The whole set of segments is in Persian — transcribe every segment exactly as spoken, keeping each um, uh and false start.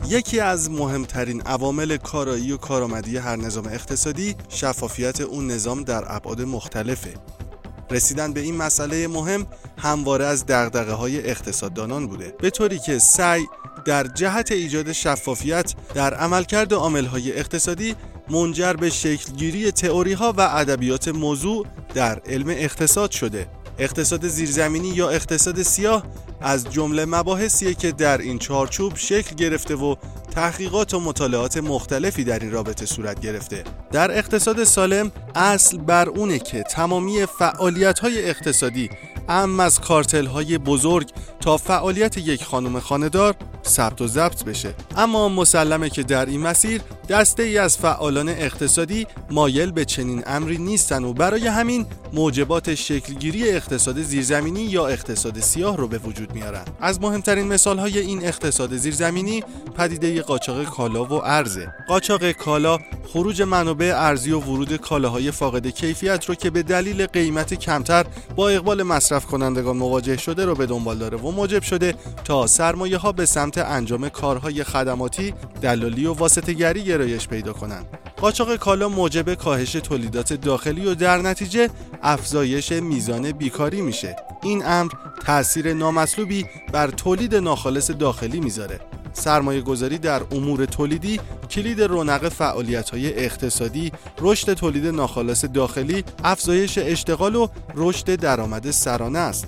یکی از مهمترین عوامل کارایی و کارآمدی هر نظام اقتصادی شفافیت اون نظام در ابعاد مختلفه. رسیدن به این مسئله مهم همواره از دغدغه‌های اقتصاددانان بوده، به طوری که سعی در جهت ایجاد شفافیت در عملکرد عامل‌های اقتصادی منجر به شکلگیری تئوری‌ها و ادبیات موضوع در علم اقتصاد شده. اقتصاد زیرزمینی یا اقتصاد سیاه از جمله مباحثیه که در این چارچوب شکل گرفته و تحقیقات و مطالعات مختلفی در این رابطه صورت گرفته. در اقتصاد سالم اصل بر اونه که تمامی فعالیت‌های اقتصادی، اعم از کارتل‌های بزرگ تا فعالیت یک خانم خانه‌دار، ثبت و ضبط بشه. اما مسلمه که در این مسیر دسته ای از فعالان اقتصادی مایل به چنین امری نیستن و برای همین موجبات شکلگیری اقتصاد زیرزمینی یا اقتصاد سیاه رو به وجود میارن. از مهمترین مثال‌های این اقتصاد زیرزمینی پدیده قاچاق کالا و ارزه. قاچاق کالا خروج منابع ارزی و ورود کالاهای فاقد کیفیت رو که به دلیل قیمت کمتر با اقبال مصرف کنندگان مواجه شده رو به دنبال داره و موجب شده تا سرمایه‌ها به سمت انجام کارهای خدماتی، دلالی و واسطه‌گری گرایش پیدا کنند. قاچاق کالا موجب کاهش تولیدات داخلی و در نتیجه افزایش میزان بیکاری میشه. این امر تأثیر نامطلوبی بر تولید ناخالص داخلی میذاره. سرمایه گذاری در امور تولیدی کلید رونق فعالیت‌های اقتصادی، رشد تولید ناخالص داخلی، افزایش اشتغال و رشد درآمد سرانه است.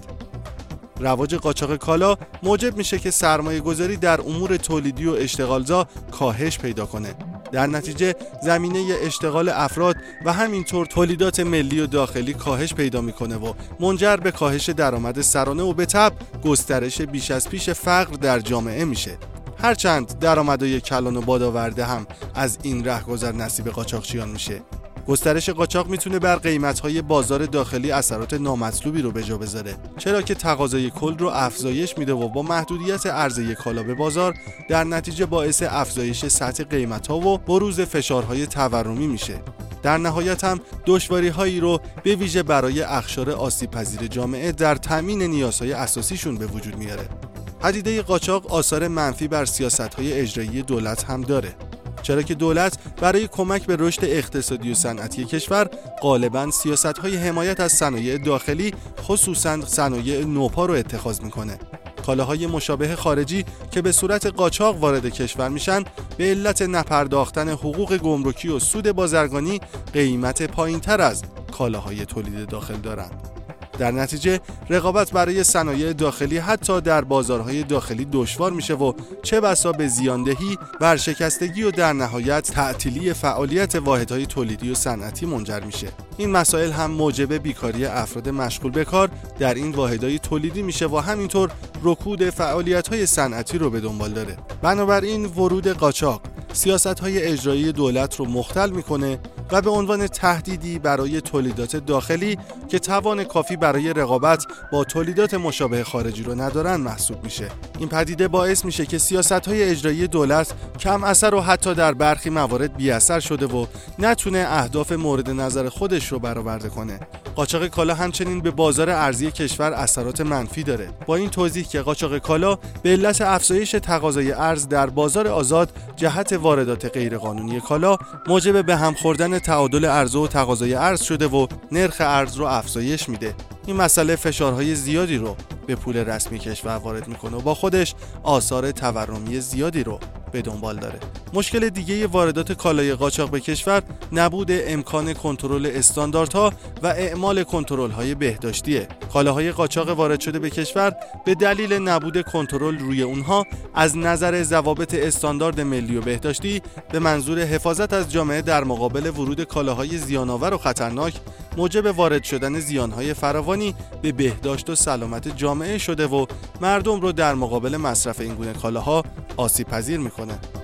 رواج قاچاق کالا موجب میشه که سرمایه گذاری در امور تولیدی و اشتغالزا کاهش پیدا کنه. در نتیجه زمینه اشتغال افراد و همینطور تولیدات ملی و داخلی کاهش پیدا میکنه و منجر به کاهش درآمد سرانه و به تبع گسترش بیش از پیش فقر در جامعه میشه. هرچند درآمدهای کلان و بادآورده هم از این رهگذر نصیب قاچاقچیان میشه. گسترش قاچاق میتونه بر قیمت‌های بازار داخلی اثرات نامطلوبی رو به جا بذاره، چرا که تقاضای کل رو افزایش میده و با محدودیت عرضه کالا به بازار در نتیجه باعث افزایش سطح قیمت‌ها و بروز فشارهای تورمی میشه. در نهایت هم دشواری‌هایی رو به ویژه برای اقشار آسیب‌پذیر جامعه در تامین نیازهای اساسیشون به وجود میاره. پدیده قاچاق آثار منفی بر سیاست‌های اجرایی دولت هم داره، چرا که دولت برای کمک به رشد اقتصادی و صنعتی کشور غالباً سیاست‌های حمایت از صنایع داخلی خصوصاً صنایع نوپا رو اتخاذ میکنه. کالاهای مشابه خارجی که به صورت قاچاق وارد کشور میشن به علت نپرداختن حقوق گمرکی و سود بازرگانی قیمت پایین‌تر از کالاهای تولید داخل دارند. در نتیجه رقابت برای صنایع داخلی حتی در بازارهای داخلی دشوار میشه و چه بسا به زیاندهی، ورشکستگی و در نهایت تعطیلی فعالیت واحدهای تولیدی و صنعتی منجر میشه. این مسائل هم موجب بیکاری افراد مشغول به کار در این واحدهای تولیدی میشه و همینطور رکود فعالیت‌های صنعتی رو به دنبال داره. بنابراین ورود قاچاق سیاست‌های اجرایی دولت رو مختل میکنه و به عنوان تهدیدی برای تولیدات داخلی که توان کافی برای رقابت با تولیدات مشابه خارجی رو ندارن محسوب میشه. این پدیده باعث میشه که سیاست‌های اجرایی دولت کم اثر و حتی در برخی موارد بی اثر شده و نتونه اهداف مورد نظر خودش رو برآورده کنه. قاچاق کالا همچنین به بازار ارزی کشور اثرات منفی داره. با این توضیح که قاچاق کالا به علت افزایش تقاضای ارز در بازار آزاد جهت واردات غیرقانونی کالا موجب به هم خوردن تعادل عرضه و تقاضای ارز شده و نرخ ارز رو افزایش میده. این مسئله فشارهای زیادی رو به پول رسمی کشور وارد میکنه و با خودش آثار تورمی زیادی رو به دنبال داره. مشکل دیگه واردات کالای قاچاق به کشور نبود امکان کنترل استانداردها و اعمال کنترل‌های بهداشتیه. کالاهای قاچاق وارد شده به کشور به دلیل نبود کنترل روی اونها از نظر ضوابط استاندارد ملی و بهداشتی به منظور حفاظت از جامعه در مقابل ورود کالاهای زیان‌آور و خطرناک موجب وارد شدن زیان‌های فراوانی به بهداشت و سلامت جامعه شده و مردم رو در مقابل مصرف این گونه کالاها آسیب پذیر میکنه.